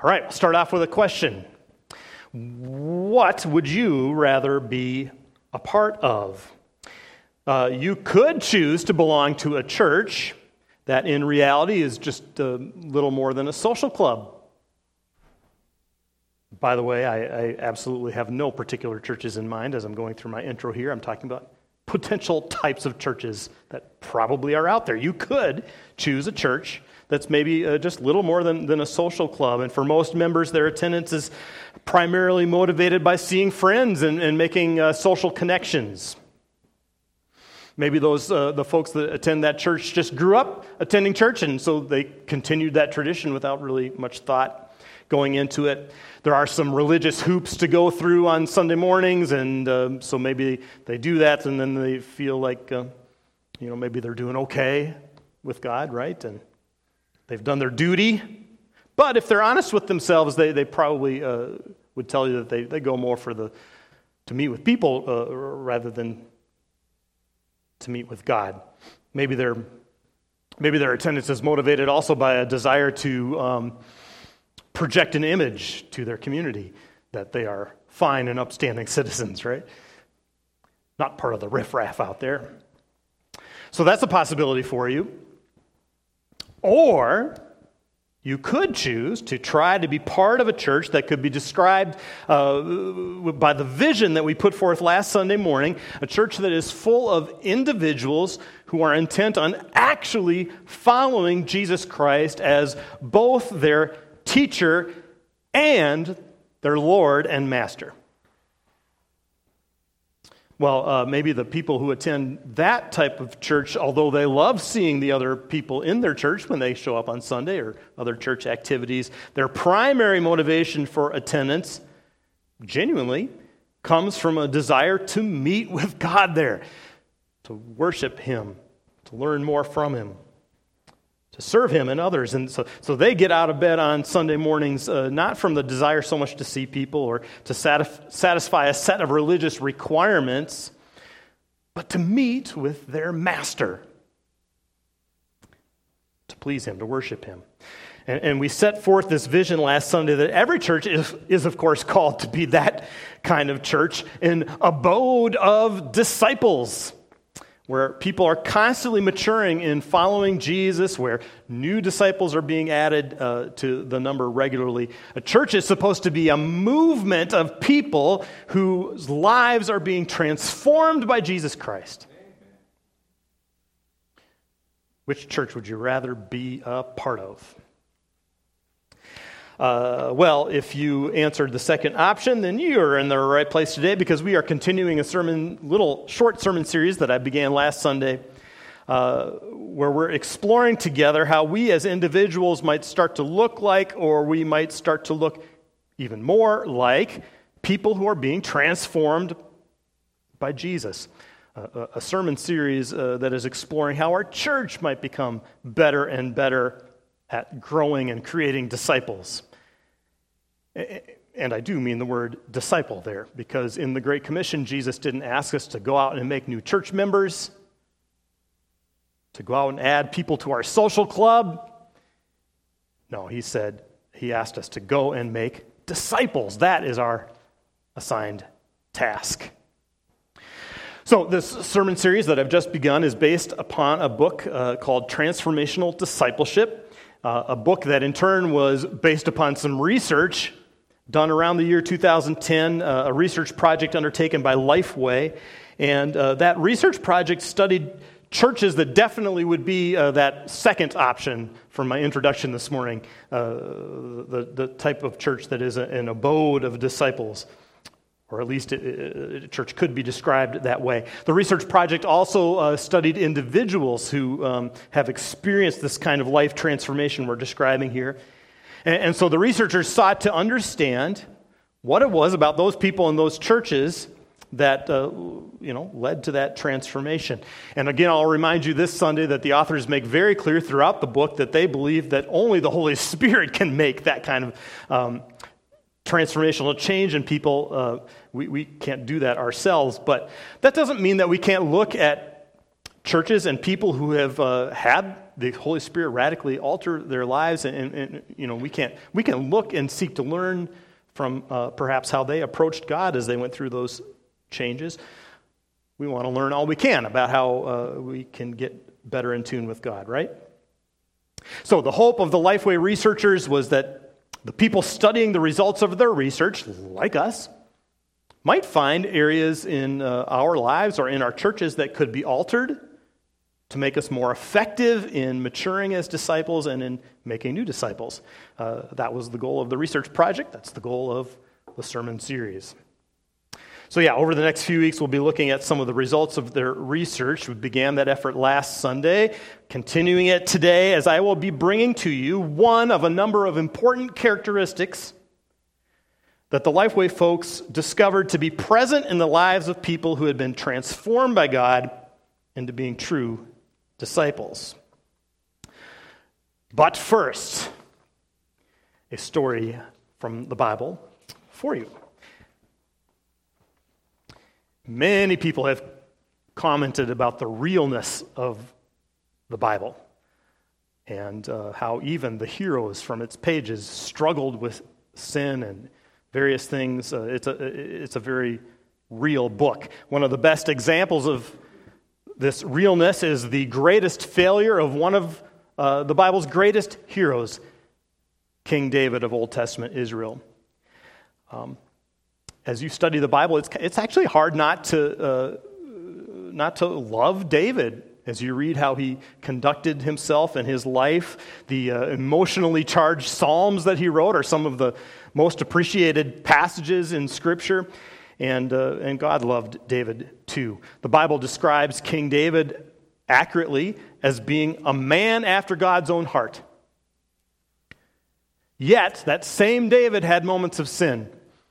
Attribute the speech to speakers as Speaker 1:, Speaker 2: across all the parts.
Speaker 1: All right, we'll start off with a question. What would you rather be a part of? You could choose to belong to a church that in reality is just a little more than a social club. By the way, I absolutely have no particular churches in mind as I'm going through my intro here. I'm talking about potential types of churches that probably are out there. You could choose a church that's maybe just a little more than a social club. And for most members, their attendance is primarily motivated by seeing friends and making social connections. Maybe the folks that attend that church just grew up attending church, and so they continued that tradition without really much thought going into it. There are some religious hoops to go through on Sunday mornings, and so maybe they do that, and then they feel like, maybe they're doing okay with God, right? And they've done their duty. But if they're honest with themselves, they probably would tell you that they go more to meet with people rather than to meet with God. Maybe their attendance is motivated also by a desire to project an image to their community that they are fine and upstanding citizens, right? Not part of the riffraff out there. So that's a possibility for you. Or you could choose to try to be part of a church that could be described by the vision that we put forth last Sunday morning, a church that is full of individuals who are intent on actually following Jesus Christ as both their teacher and their Lord and Master. Well, maybe the people who attend that type of church, although they love seeing the other people in their church when they show up on Sunday or other church activities, their primary motivation for attendance genuinely comes from a desire to meet with God there, to worship Him, to learn more from Him, to serve Him and others. And so they get out of bed on Sunday mornings not from the desire so much to see people or to satisfy a set of religious requirements, but to meet with their Master, to please Him, to worship Him. And we set forth this vision last Sunday that every church is of course called to be that kind of church, an abode of disciples, where people are constantly maturing in following Jesus, where new disciples are being added to the number regularly. A church is supposed to be a movement of people whose lives are being transformed by Jesus Christ. Which church would you rather be a part of? Well, if you answered the second option, then you're in the right place today, because we are continuing a little short sermon series that I began last Sunday, where we're exploring together how we as individuals might start to look like, or we might start to look even more like, people who are being transformed by Jesus. A sermon series that is exploring how our church might become better and better at growing and creating disciples. And I do mean the word disciple there, because in the Great Commission, Jesus didn't ask us to go out and make new church members, to go out and add people to our social club. No, he asked us to go and make disciples. That is our assigned task. So this sermon series that I've just begun is based upon a book called Transformational Discipleship, a book that in turn was based upon some research done around the year 2010, a research project undertaken by Lifeway. And that research project studied churches that definitely would be that second option from my introduction this morning, the type of church that is an abode of disciples. Or at least a church could be described that way. The research project also studied individuals who have experienced this kind of life transformation we're describing here. And so the researchers sought to understand what it was about those people in those churches that led to that transformation. And again, I'll remind you this Sunday that the authors make very clear throughout the book that they believe that only the Holy Spirit can make that kind of transformational change in people. We can't do that ourselves, but that doesn't mean that we can't look at churches and people who have had the Holy Spirit radically alter their lives, and we can look and seek to learn from perhaps how they approached God as they went through those changes. We want to learn all we can about how we can get better in tune with God, right? So the hope of the Lifeway researchers was that the people studying the results of their research, like us, might find areas in our lives or in our churches that could be altered to make us more effective in maturing as disciples and in making new disciples. That was the goal of the research project. That's the goal of the sermon series. So over the next few weeks, we'll be looking at some of the results of their research. We began that effort last Sunday, continuing it today, as I will be bringing to you one of a number of important characteristics that the Lifeway folks discovered to be present in the lives of people who had been transformed by God into being true disciples. But first, a story from the Bible for you. Many people have commented about the realness of the Bible and how even the heroes from its pages struggled with sin and various things. It's a very real book. One of the best examples of this realness is the greatest failure of one of the Bible's greatest heroes, King David of Old Testament Israel. As you study the Bible, it's actually hard not to love David as you read how he conducted himself and his life. The emotionally charged Psalms that he wrote are some of the most appreciated passages in Scripture, and God loved David too. The Bible describes King David accurately as being a man after God's own heart. Yet, that same David had moments of sin.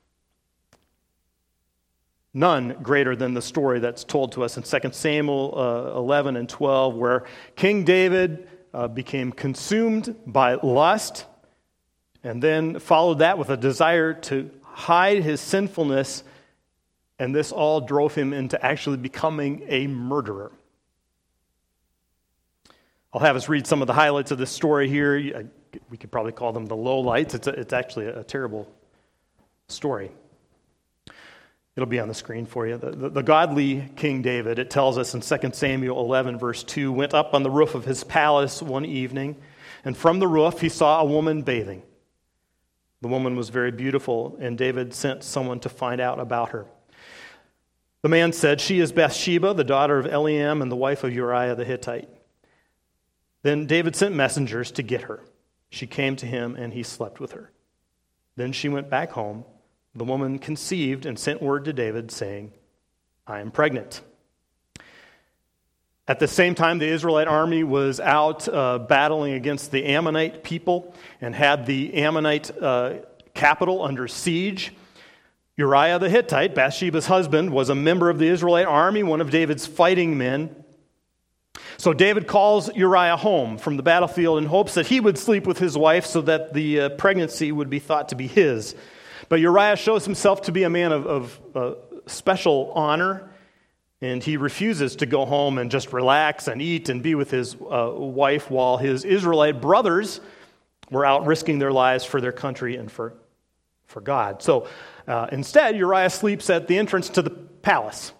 Speaker 1: None greater than the story that's told to us in 2 Samuel 11 and 12, where King David became consumed by lust and then followed that with a desire to hide his sinfulness, and this all drove him into actually becoming a murderer. I'll have us read some of the highlights of this story here. We could probably call them the lowlights. It's actually a terrible story. It'll be on the screen for you. The godly King David, it tells us in 2 Samuel 11, verse 2, went up on the roof of his palace one evening, and from the roof he saw a woman bathing. The woman was very beautiful, and David sent someone to find out about her. The man said, "She is Bathsheba, the daughter of Eliam and the wife of Uriah the Hittite." Then David sent messengers to get her. She came to him, and he slept with her. Then she went back home. The woman conceived and sent word to David, saying, "I am pregnant." At the same time, the Israelite army was out battling against the Ammonite people and had the Ammonite capital under siege. Uriah the Hittite, Bathsheba's husband, was a member of the Israelite army, one of David's fighting men. So David calls Uriah home from the battlefield in hopes that he would sleep with his wife so that the pregnancy would be thought to be his. But Uriah shows himself to be a man of special honor, and he refuses to go home and just relax and eat and be with his wife while his Israelite brothers were out risking their lives for their country and for God. So instead, Uriah sleeps at the entrance to the palace.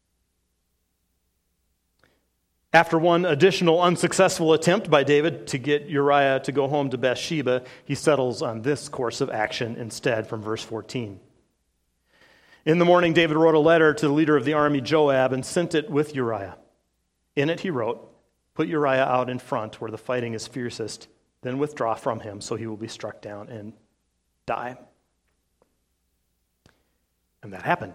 Speaker 1: After one additional unsuccessful attempt by David to get Uriah to go home to Bathsheba, he settles on this course of action instead from verse 14. In the morning, David wrote a letter to the leader of the army, Joab, and sent it with Uriah. In it he wrote, "Put Uriah out in front where the fighting is fiercest, then withdraw from him so he will be struck down and die." And that happened.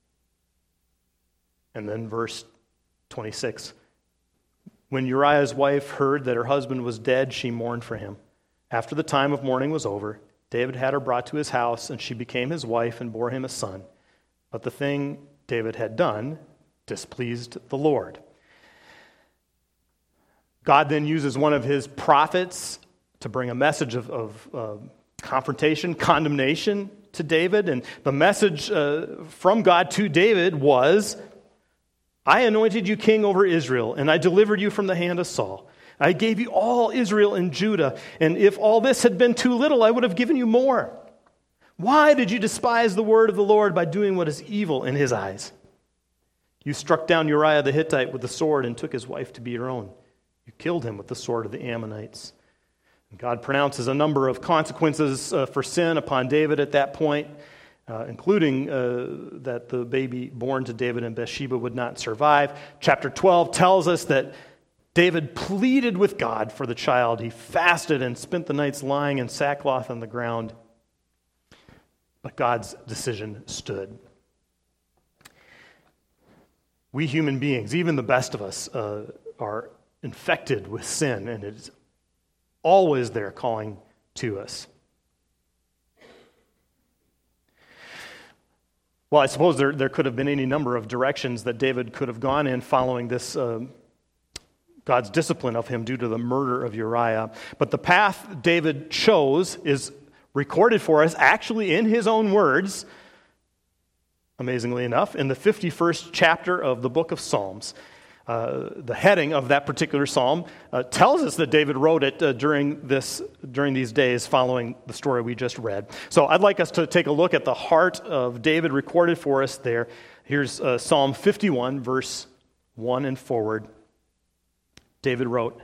Speaker 1: And then verse 26. When Uriah's wife heard that her husband was dead, she mourned for him. After the time of mourning was over, David had her brought to his house, and she became his wife and bore him a son. But the thing David had done displeased the Lord. God then uses one of his prophets to bring a message of confrontation, condemnation to David. And the message from God to David was, "I anointed you king over Israel, and I delivered you from the hand of Saul. I gave you all Israel and Judah, and if all this had been too little, I would have given you more. Why did you despise the word of the Lord by doing what is evil in his eyes? You struck down Uriah the Hittite with the sword and took his wife to be your own. You killed him with the sword of the Ammonites. And God pronounces a number of consequences for sin upon David at that point, including that the baby born to David and Bathsheba would not survive. Chapter 12 tells us that David pleaded with God for the child. He fasted and spent the nights lying in sackcloth on the ground. But God's decision stood. We human beings, even the best of us, are infected with sin, and it's always there calling to us. Well, I suppose there could have been any number of directions that David could have gone in following this God's discipline of him due to the murder of Uriah. But the path David chose is recorded for us actually in his own words, amazingly enough, in the 51st chapter of the book of Psalms. The heading of that particular psalm tells us that David wrote it during these days following the story we just read. So I'd like us to take a look at the heart of David recorded for us there. Here's Psalm 51, verse 1 and forward. David wrote,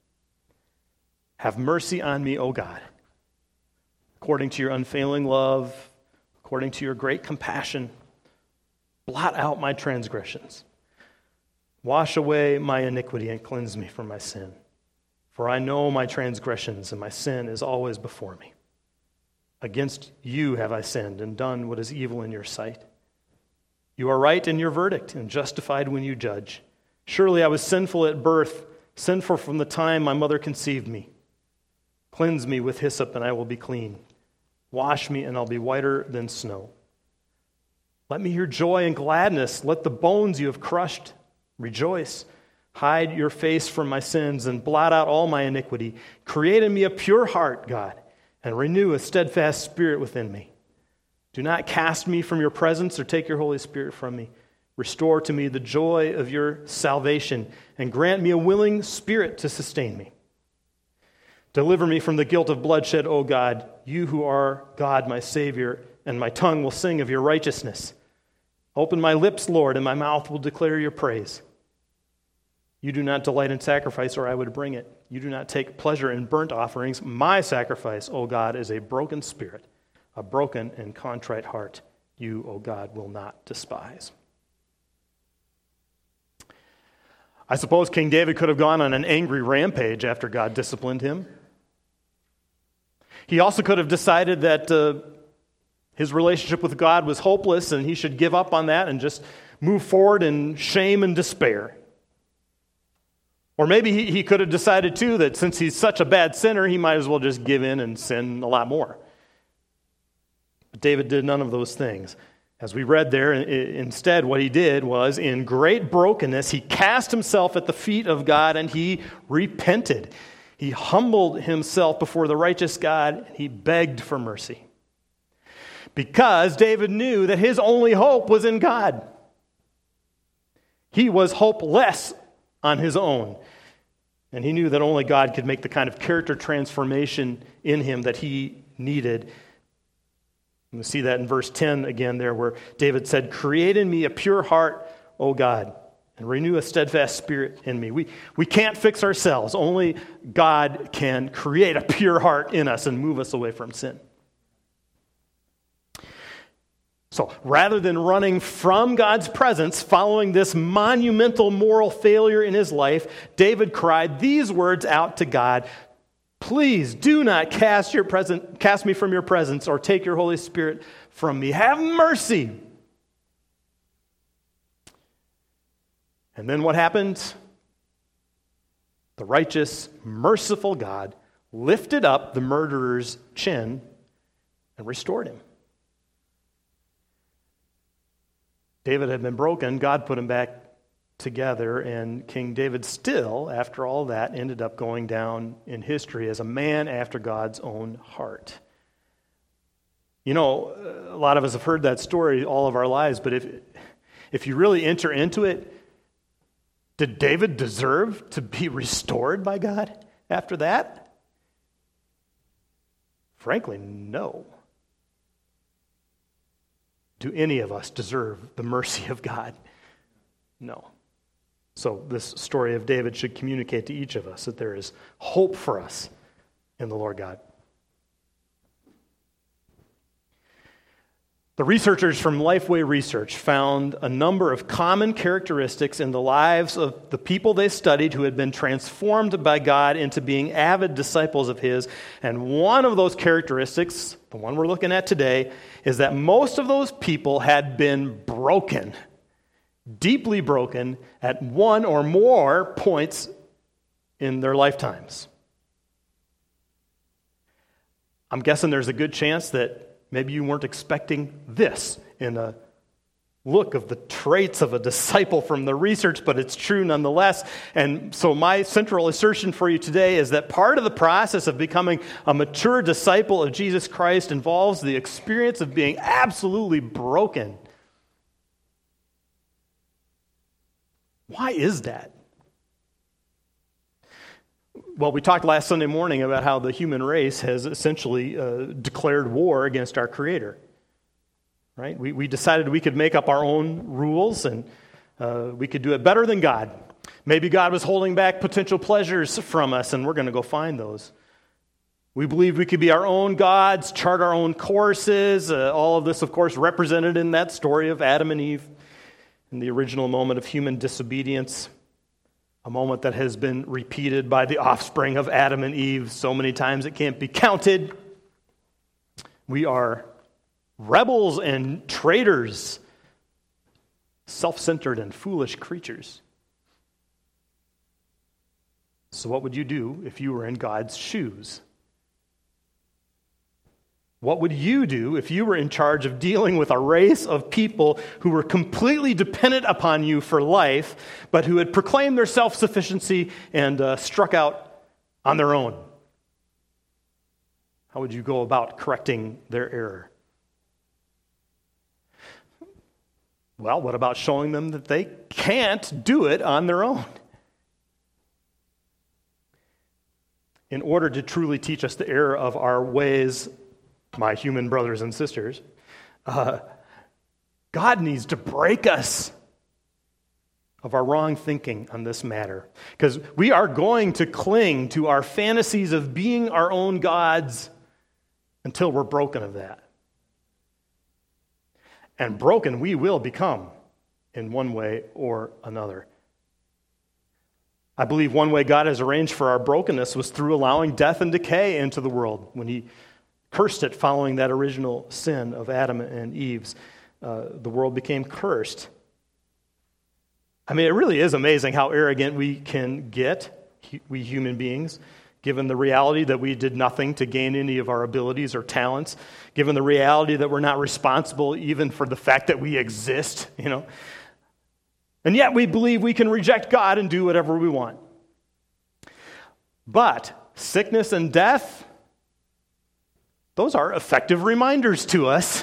Speaker 1: "Have mercy on me, O God, according to your unfailing love, according to your great compassion. Blot out my transgressions. Wash away my iniquity and cleanse me from my sin. For I know my transgressions, and my sin is always before me. Against you have I sinned and done what is evil in your sight. You are right in your verdict and justified when you judge. Surely I was sinful at birth, sinful from the time my mother conceived me. Cleanse me with hyssop, and I will be clean. Wash me, and I'll be whiter than snow. Let me hear joy and gladness. Let the bones you have crushed rejoice. Hide your face from my sins and blot out all my iniquity. Create in me a pure heart, God, and renew a steadfast spirit within me. Do not cast me from your presence or take your Holy Spirit from me. Restore to me the joy of your salvation and grant me a willing spirit to sustain me. Deliver me from the guilt of bloodshed, O God, you who are God, my Savior, and my tongue will sing of your righteousness. Open my lips, Lord, and my mouth will declare your praise. You do not delight in sacrifice, or I would bring it. You do not take pleasure in burnt offerings. My sacrifice, O God, is a broken spirit, a broken and contrite heart. You, O God, will not despise." I suppose King David could have gone on an angry rampage after God disciplined him. He also could have decided that his relationship with God was hopeless and he should give up on that and just move forward in shame and despair. Or maybe he could have decided too that since he's such a bad sinner, he might as well just give in and sin a lot more. But David did none of those things. As we read there, instead what he did was, in great brokenness, he cast himself at the feet of God and he repented. He humbled himself before the righteous God and he begged for mercy. Because David knew that his only hope was in God. He was hopeless on his own. And he knew that only God could make the kind of character transformation in him that he needed. We see that in verse 10 again there, where David said, "Create in me a pure heart, O God, and renew a steadfast spirit in me." We can't fix ourselves. Only God can create a pure heart in us and move us away from sin. So rather than running from God's presence following this monumental moral failure in his life, David cried these words out to God: "Please do not cast me from your presence or take your Holy Spirit from me. Have mercy." And then what happened? The righteous, merciful God lifted up the murderer's chin and restored him. David had been broken. God put him back together, and King David still, after all that, ended up going down in history as a man after God's own heart. You know, a lot of us have heard that story all of our lives, but if you really enter into it, Did David deserve to be restored by God after that? Frankly, no. Do any of us deserve the mercy of God? No. So this story of David should communicate to each of us that there is hope for us in the Lord God. The researchers from Lifeway Research found a number of common characteristics in the lives of the people they studied who had been transformed by God into being avid disciples of His. And one of those characteristics, the one we're looking at today, is that most of those people had been broken, deeply broken at one or more points in their lifetimes. I'm guessing there's a good chance that maybe you weren't expecting this in a look of the traits of a disciple from the research, but it's true nonetheless. And so my central assertion for you today is that part of the process of becoming a mature disciple of Jesus Christ involves the experience of being absolutely broken. Why is that? Well, we talked last Sunday morning about how the human race has essentially declared war against our Creator. Right? We decided we could make up our own rules and we could do it better than God. Maybe God was holding back potential pleasures from us, and we're going to go find those. We believed we could be our own gods, chart our own courses. All of this, of course, represented in that story of Adam and Eve in the original moment of human disobedience. A moment that has been repeated by the offspring of Adam and Eve so many times it can't be counted. We are rebels and traitors, self-centered and foolish creatures. So what would you do if you were in God's shoes? What would you do if you were in charge of dealing with a race of people who were completely dependent upon you for life, but who had proclaimed their self-sufficiency and struck out on their own? How would you go about correcting their error? Well, what about showing them that they can't do it on their own? In order to truly teach us the error of our ways, my human brothers and sisters, God needs to break us of our wrong thinking on this matter. Because we are going to cling to our fantasies of being our own gods until we're broken of that. And broken we will become in one way or another. I believe one way God has arranged for our brokenness was through allowing death and decay into the world when He cursed it following that original sin of Adam and Eve's. The world became cursed. I mean, it really is amazing how arrogant we can get, we human beings, given the reality that we did nothing to gain any of our abilities or talents, given the reality that we're not responsible even for the fact that we exist, And yet we believe we can reject God and do whatever we want. But sickness and death, those are effective reminders to us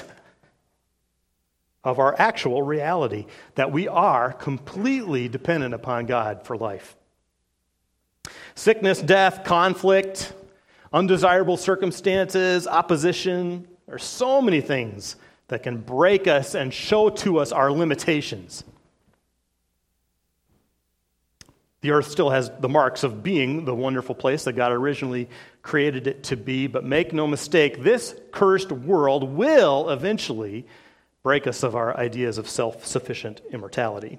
Speaker 1: of our actual reality, that we are completely dependent upon God for life. Sickness, death, conflict, undesirable circumstances, opposition, there are so many things that can break us and show to us our limitations. The earth still has the marks of being the wonderful place that God originally created it to be, but make no mistake, this cursed world will eventually break us of our ideas of self-sufficient immortality.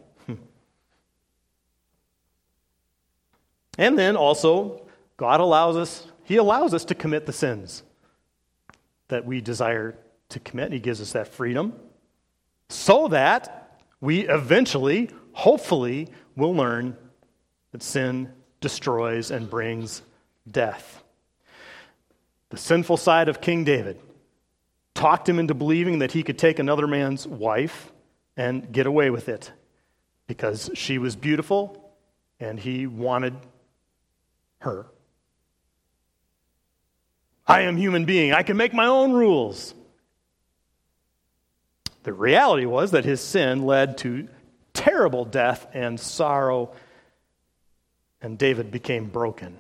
Speaker 1: And then also, God allows us to commit the sins that we desire to commit. He gives us that freedom so that we eventually, hopefully, will learn that sin destroys and brings death. The sinful side of King David talked him into believing that he could take another man's wife and get away with it because she was beautiful and he wanted her. I am a human being. I can make my own rules. The reality was that his sin led to terrible death and sorrow and David became broken.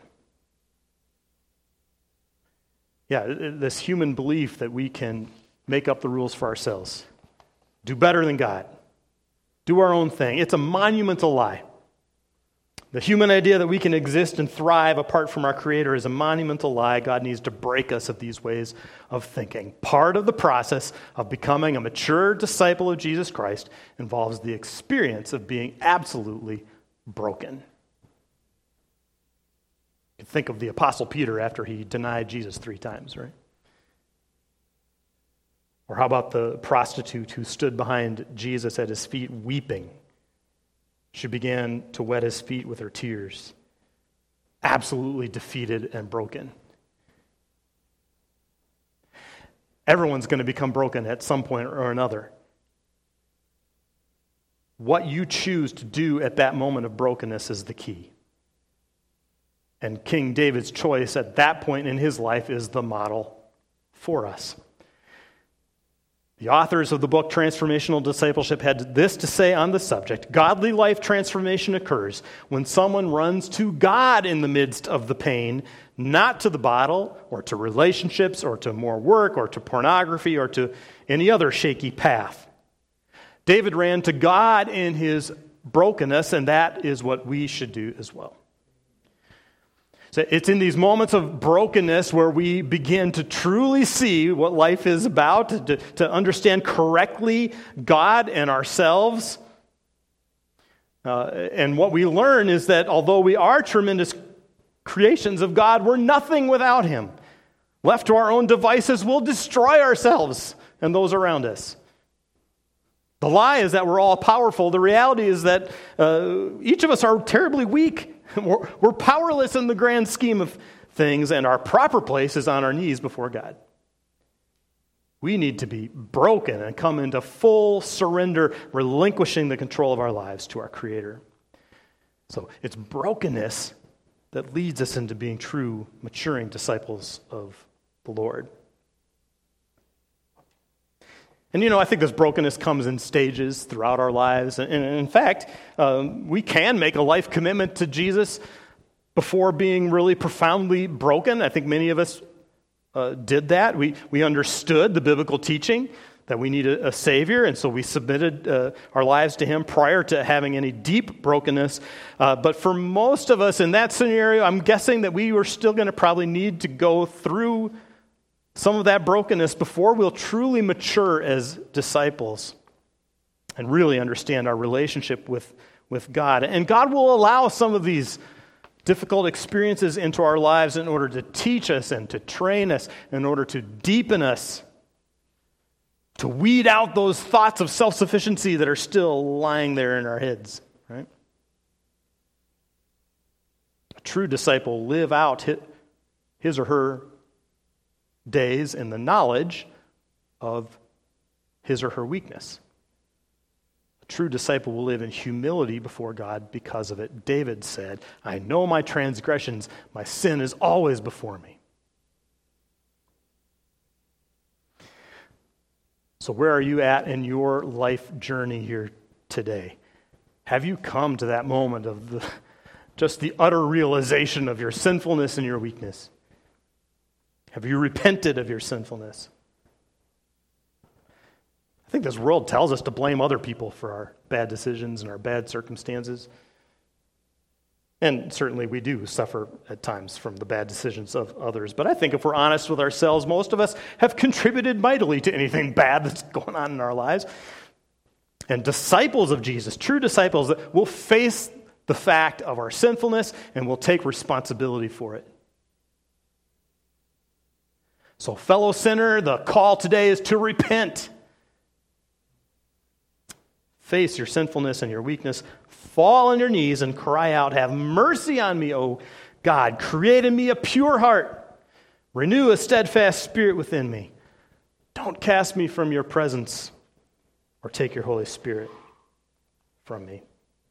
Speaker 1: Yeah, this human belief that we can make up the rules for ourselves, do better than God, do our own thing. It's a monumental lie. The human idea that we can exist and thrive apart from our Creator is a monumental lie. God needs to break us of these ways of thinking. Part of the process of becoming a mature disciple of Jesus Christ involves the experience of being absolutely broken. You can think of the Apostle Peter after he denied Jesus 3 times, right? Or how about the prostitute who stood behind Jesus at his feet weeping? She began to wet his feet with her tears, absolutely defeated and broken. Everyone's going to become broken at some point or another. What you choose to do at that moment of brokenness is the key. And King David's choice at that point in his life is the model for us. The authors of the book Transformational Discipleship had this to say on the subject: godly life transformation occurs when someone runs to God in the midst of the pain, not to the bottle or to relationships or to more work or to pornography or to any other shaky path. David ran to God in his brokenness, and that is what we should do as well. So it's in these moments of brokenness where we begin to truly see what life is about, to understand correctly God and ourselves. And what we learn is that although we are tremendous creations of God, we're nothing without Him. Left to our own devices, we'll destroy ourselves and those around us. The lie is that we're all powerful. The reality is that each of us are terribly weak. We're powerless in the grand scheme of things, and our proper place is on our knees before God. We need to be broken and come into full surrender, relinquishing the control of our lives to our Creator. So it's brokenness that leads us into being true, maturing disciples of the Lord. And I think this brokenness comes in stages throughout our lives. And in fact, we can make a life commitment to Jesus before being really profoundly broken. I think many of us did that. We understood the biblical teaching that we needed a Savior, and so we submitted our lives to Him prior to having any deep brokenness. But for most of us in that scenario, I'm guessing that we were still going to probably need to go through some of that brokenness before we'll truly mature as disciples and really understand our relationship with God. And God will allow some of these difficult experiences into our lives in order to teach us and to train us, in order to deepen us, to weed out those thoughts of self-sufficiency that are still lying there in our heads, right? A true disciple will live out his or her days in the knowledge of his or her weakness. A true disciple will live in humility before God because of it. David said, "I know my transgressions, my sin is always before me." So where are you at in your life journey here today? Have you come to that moment of just the utter realization of your sinfulness and your weakness? Have you repented of your sinfulness? I think this world tells us to blame other people for our bad decisions and our bad circumstances. And certainly we do suffer at times from the bad decisions of others. But I think if we're honest with ourselves, most of us have contributed mightily to anything bad that's going on in our lives. And disciples of Jesus, true disciples, will face the fact of our sinfulness and will take responsibility for it. So, fellow sinner, the call today is to repent. Face your sinfulness and your weakness. Fall on your knees and cry out, "Have mercy on me, O God. Create in me a pure heart. Renew a steadfast spirit within me. Don't cast me from your presence or take your Holy Spirit from me."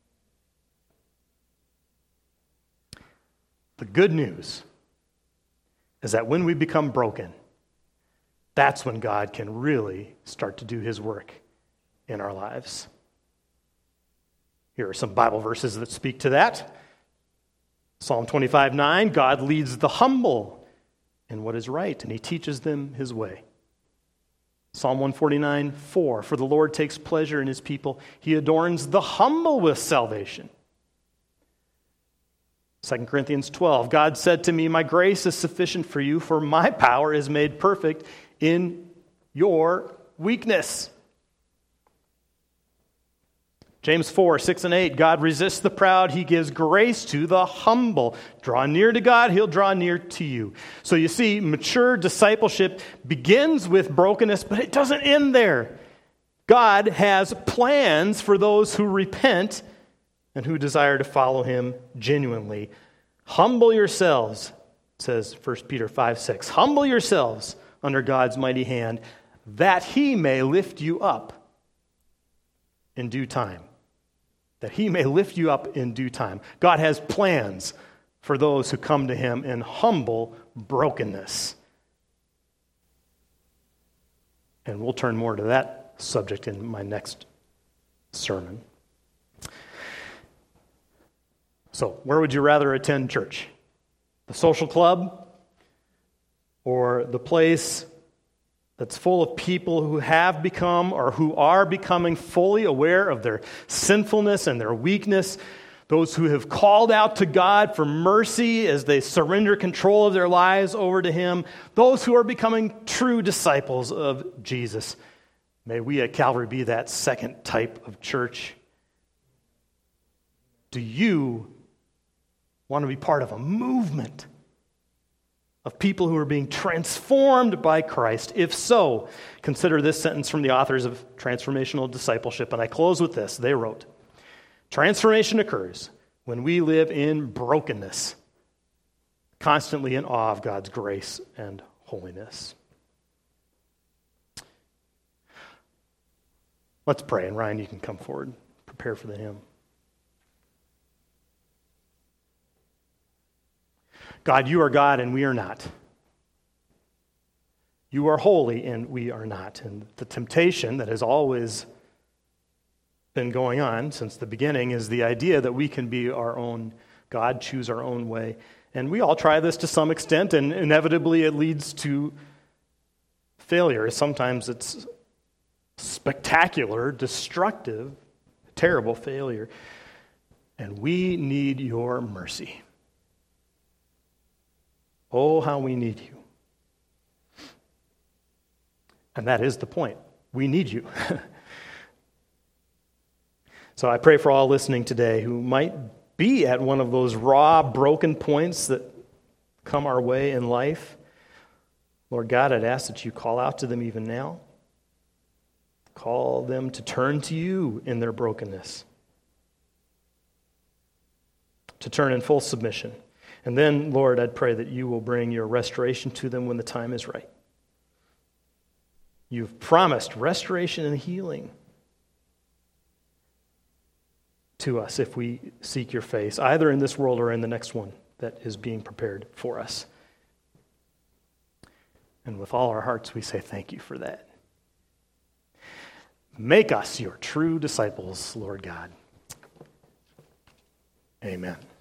Speaker 1: The good news is that when we become broken, that's when God can really start to do His work in our lives. Here are some Bible verses that speak to that. Psalm 25:9, God leads the humble in what is right, and he teaches them his way. Psalm 149:4, for the Lord takes pleasure in his people. He adorns the humble with salvation. 2 Corinthians 12, God said to me, my grace is sufficient for you, for my power is made perfect in your weakness. James 4:6-8, God resists the proud, he gives grace to the humble. Draw near to God, he'll draw near to you. So you see, mature discipleship begins with brokenness, but it doesn't end there. God has plans for those who repent and who desire to follow him genuinely. Humble yourselves, says 1 Peter 5:6. Humble yourselves under God's mighty hand, that he may lift you up in due time. That he may lift you up in due time. God has plans for those who come to him in humble brokenness. And we'll turn more to that subject in my next sermon. So, where would you rather attend church? The social club or the place that's full of people who have become or who are becoming fully aware of their sinfulness and their weakness, those who have called out to God for mercy as they surrender control of their lives over to him, those who are becoming true disciples of Jesus? May we at Calvary be that second type of church. Do you want to be part of a movement of people who are being transformed by Christ? If so, consider this sentence from the authors of Transformational Discipleship. And I close with this. They wrote, transformation occurs when we live in brokenness, constantly in awe of God's grace and holiness. Let's pray. And Ryan, you can come forward, prepare for the hymn. God, you are God and we are not. You are holy and we are not. And the temptation that has always been going on since the beginning is the idea that we can be our own God, choose our own way. And we all try this to some extent, and inevitably it leads to failure. Sometimes it's spectacular, destructive, terrible failure. And we need your mercy. Oh, how we need you. And that is the point. We need you. So I pray for all listening today who might be at one of those raw, broken points that come our way in life. Lord God, I'd ask that you call out to them even now. Call them to turn to you in their brokenness. To turn in full submission. And then, Lord, I'd pray that you will bring your restoration to them when the time is right. You've promised restoration and healing to us if we seek your face, either in this world or in the next one that is being prepared for us. And with all our hearts, we say thank you for that. Make us your true disciples, Lord God. Amen.